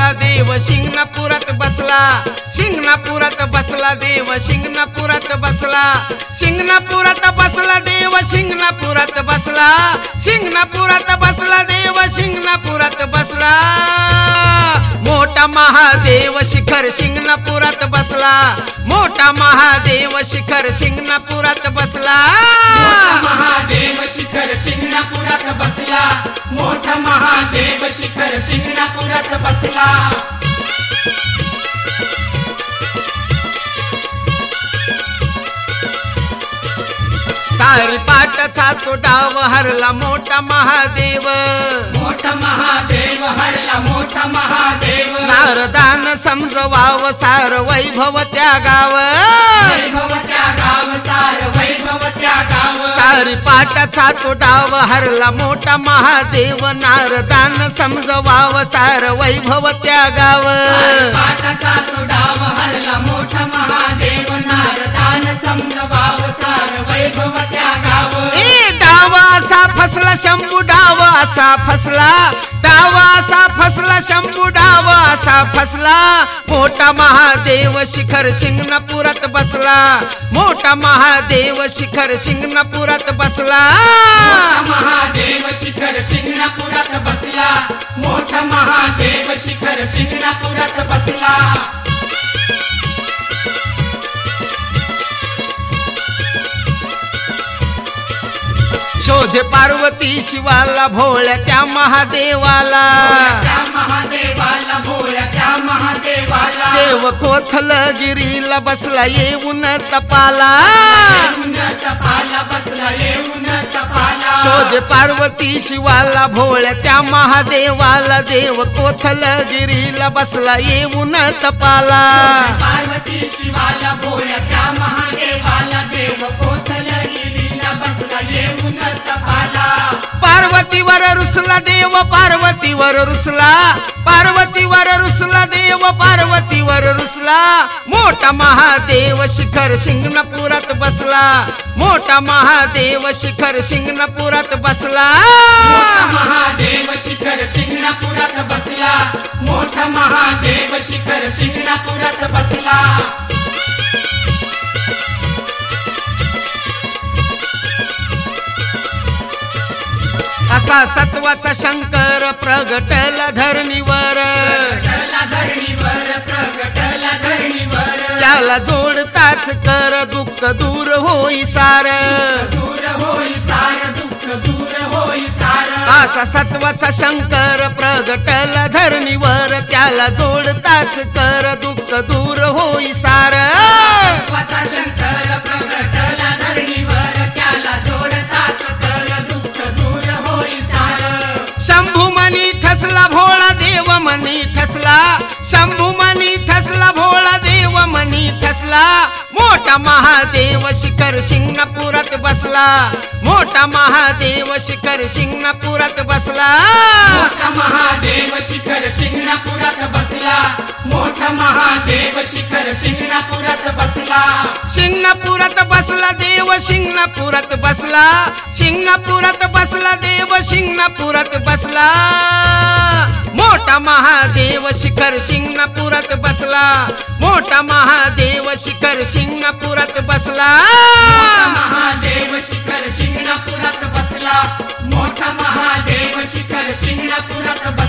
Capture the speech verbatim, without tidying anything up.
बसला देव शिंगणापुरात बसला शिंगणापुरात बसला देव शिंगणापुरात बसला शिंगणापुरात बसला देव शिंगणापुरात बसला शिंगणापुरात बसला देव शिंगणापुरात बसला मोठा महादेव शिखर शिंगणापुरात बसला मोठा महादेव शिखर शिंगणापुरात बसला मोठा महादेव शिखर शिंगणापुरात बसला मोठा महादेव शिखर शिंगणापुरात बसला तारी पाटाचा तो डाव हरला मोठा महादेव मोठा महादेव हरला मोठा महादेव नारदान समजवाव सार वैभव त्या गाव वैभव त्या गाव सार वैभव त्या गाव तारी पाटाचा तो डाव हरला मोठा महादेव नारदान समजवाव सार वैभव त्या गाव पाटाचा तो डाव हरला मोठा महादेव नारदान समजवाव सार वैभव त्या गाव ए डाव असा फसला शंभू डाव असा फसला डाव असा फसला शंभू डाव असा फसला मोठा महादेव शिखर शिंगणापुरात बसला मोठा महादेव शिखर शिंगणापुरात बसला मोठा महादेव शिखर शिंगणापुरात बसला मोठा महादेव शिखर शिंगणापुरात बसला शोधे पार्वती शिवाला भोळ्या त्या महादेवाला त्या महादेवाला भोळ्या त्या महादेवाला देव कोथल गिरीला बसला येऊन तपाला येऊन तपाला बसला येऊन तपाला शोधे पार्वती शिवाला भोळ्या त्या महादेवाला देव कोथल गिरीला बसला येऊन तपाला पार्वती शिवाला भोळ्या त्या महादेवाला देव कोथल गिरीला बसला येऊन तपाला पार्वतीवर रुसला देव पार्वतीवर रुसला पार्वतीवर रुसला देव पार्वतीवर रुसला मोठा महादेव शिखर शिंगणापुरात बसला मोठा महादेव शिखर शिंगणापुरात बसला मोठा महादेव शिखर शिंगणापुरात बसला मोठा महादेव शिखर शिंगणापुरात बसला असा सत्वाचा शंकर प्रगटला धरणीवर प्रगटला धरणीवर प्रगटला धरणीवर त्याला जोडताच कर दुःख दूर होई सार दूर होई सार दुःख दूर होई सार असा सत्वाचा शंकर प्रगटला धरणीवर त्याला जोडताच कर दुःख दूर होई सार सत्वाचा शंकर प्रगटला धरणीवर त्याला जोडताच कर दुःख दूर होई सार शंभू मनी ठसला भोळा देव मनी ठसला शंभू मनी ठसला भोळा देव मनी ठसला मोठा महादेव शिखर शिंगणापुरात बसला मोठा महादेव शिखर शिंगणापुरात बसला मोठा महादेव शिखर शिंगणापुरात बसला मोठा महादेव शिखर शिंगणापुरात बसला शिंगणापुरात बसला देव शिंगणापुरात बसला शिंगणापुरात बसला देव शिंगणापुरात बसला मोठा महादेव शिखर शिंगणापुरात बसला मोठा महादेव शिखर शिंगणापुरात बसला मोठा महादेव शिखर शिंगणापुरात बसला मोठा महादेव शिखर शिंगणापुरात